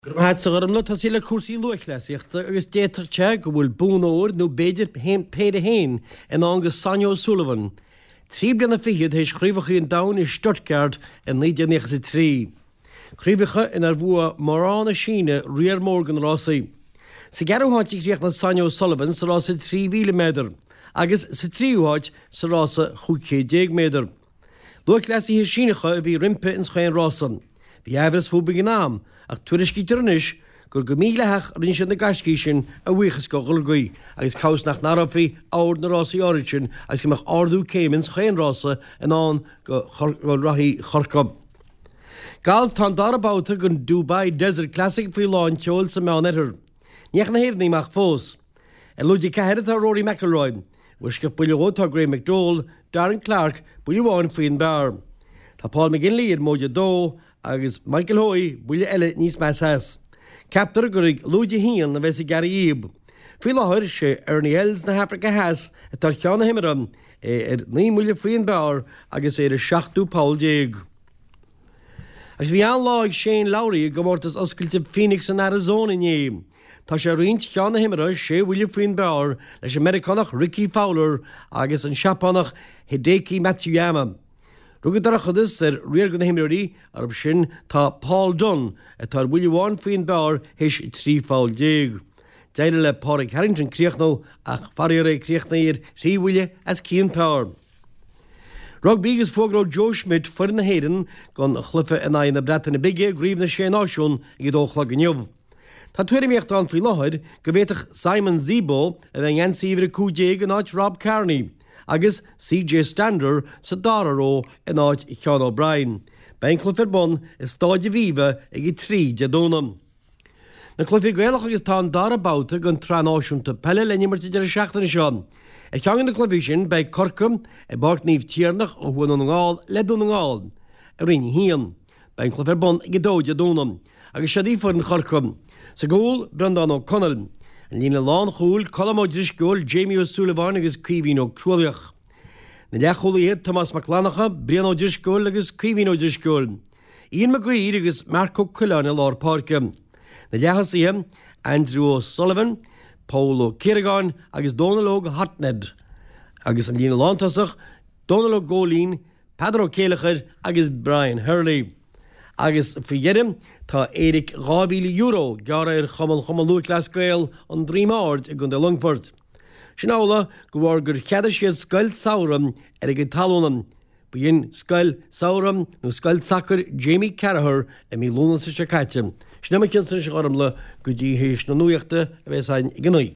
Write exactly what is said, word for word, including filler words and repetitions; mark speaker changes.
Speaker 1: Het sa garmla tá síle cuasaí luachleasaíochta agus déiteachte go bhfuil búnóir nó beidir péide héin in angus Sanyo Sullivan. Trí bliana fichiad hééis chríomhacha an dain i Stuttgart in nineteen ninety-three. Chríomhacha inar bua marrána síne riar Morgan rásaí. Sa garúháitigh riach na Sanyo Sullivan sa rása trí mhíle méadar, agus sa tríúháid sa rása chuchéad méadar. Luachleasaí sínecha a bhí rimpe in schain rása. Bhí ehras fúbig an am, ach tuairiscí turnis gur go míleach rin sin na gascí sin a bhuichas go gulgaí, agus caus nach narafaí áir na rásaí áiritin agus gomach ardú céimins chéin rása in an go rathí chorcab. Gal tá darabáta gon Dubai Desert Classic faoi láin teol sa meán eithir. Níach na héirnaí mach fós. E lúdi cahead a Rory McIlroy, bhuisce buileótá Graham McDowell, Darren Clark, buileháin faoin bear. Tá Paul McGinley ar móide dó, agus Michael Hoy buile eile níos meas heas. Captar gurig lúide hían na bheits i Gary Ebe. Fí láthir sé Ernie Els na Hafrica heas a tar cheanna himimeram ar ní múile faoin bear agus é ar seachtú Paul déag. Agus bhí an láig Shane Lowry go mórtas oscailte Phoenix in Arizona inné. Tá sé riint cheanna himimera sé bhuiile faoin bear leis Americanach Ricky Fowler agus an Seapánach Hideki Matsuyama. Rugad ar a chudas ar riar go na himimirí arb sin tá Paul Dunn a tar bhuileháin faoin bear héis trí fáil déag. Deire le Pádraig Harrington críochnó ach farir é críochna ar trí bhuile as cían pear. Rugby agus fógró Joe Schmidt fuir na héireann gon chlufa in aon na bretain na bige gríomh na sé náisiún i dóchla gniuh. Tá tuairimíocht an faoi láthir go bhéiteach Simon Zebo a bheith ansaíomhar a cúdéag an áit Rob Kearney, agus C J Stander sa dáraró in áit Sean O'Brien. Ben clufir bon is stáide bhíbe ag i trí de dónam. Na clufi gweilach agus tá darabáta gon tránáisiúnta pelle lenimmarta de seachtainna seán. E cheangan na clufi sin bei corcam e bart níomh tíarnach ó bhuan an ngáil le dún ngáil. A rinne hían. Ben clufir bon ag i dóide dónam. Agus sé dífar an chorcam. Sa gúil Brendan O'Connell. An lína lán chúil colamóidiris gúil Jamie O'Sullivan agus Cíhín ó Crualiach. Na leachúlaíad Thomas McLanacha, Brian O'Diris gúil agus Cíhín O'Diris gúil. Ian McGuire agus Marco Cullen a lár páirce. Na leachasíam Andrew O'Sullivan, Paul O'Kiragan agus Donal O'Hartned. Agus an lína lántasach Donal O'Golín, Pedro Céalachair agus Brian Hurley. Agus fiéidim tá Eric Gábhíle euro gara ar chamal chamal luachleas gael an drímáard i gunda Longford. Sin ála go bhar gur cheada siad scoil saoram ar ag talónam. Bíon scoil saoram nó scoil sacr Jamie Carragher a mí lúna sa se caiite. Sin am cinta se garam le go dtí hééis na nuachta a bheits ein i gnáí.